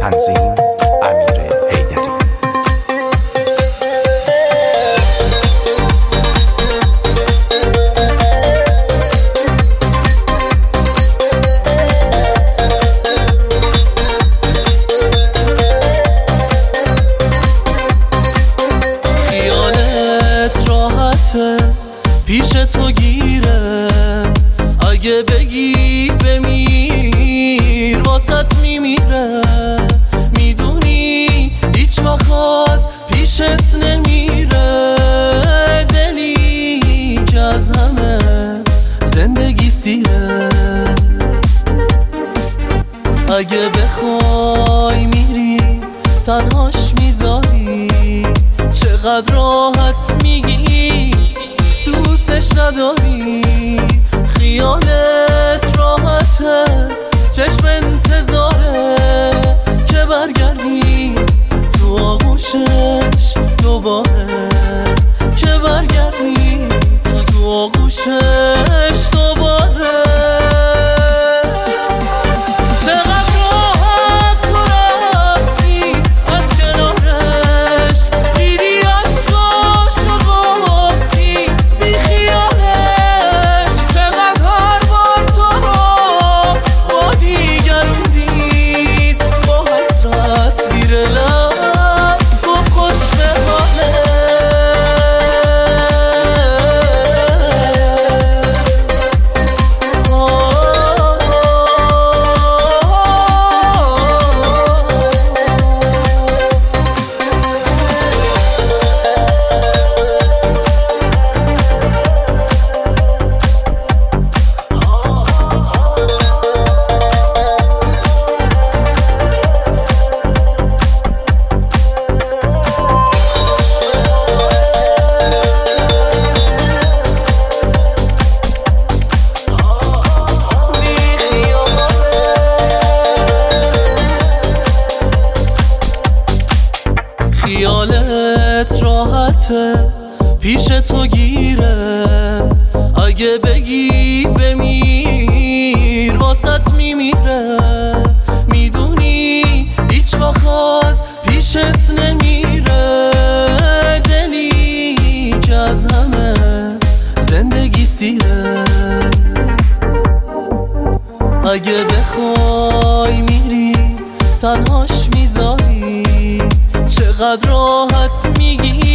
تنظیم امیر حیدری. خیالت راحته پیش تو گیره، اگه بگی بمیر واسط میمیره. میدونی هیچ وقت از پیشت نمیره، دلی که از همه زندگی سیره. اگه بخوای میری تنهاش میذاری، چقدر راحت میگی دوستش نداری. خیالت راحته چشم انتظاره که برگردی تو آغوشش دوباره، که برگردی تو آغوشش دوباره. خیالت راحته پیش تو گیره، اگه بگی بمیر واسط میمیره. میدونی هیچ وقت از پیشت نمیره، دلی که از همه زندگی سیره. اگه بخوای میری تنهاش میذاری، چقدر راحت میگی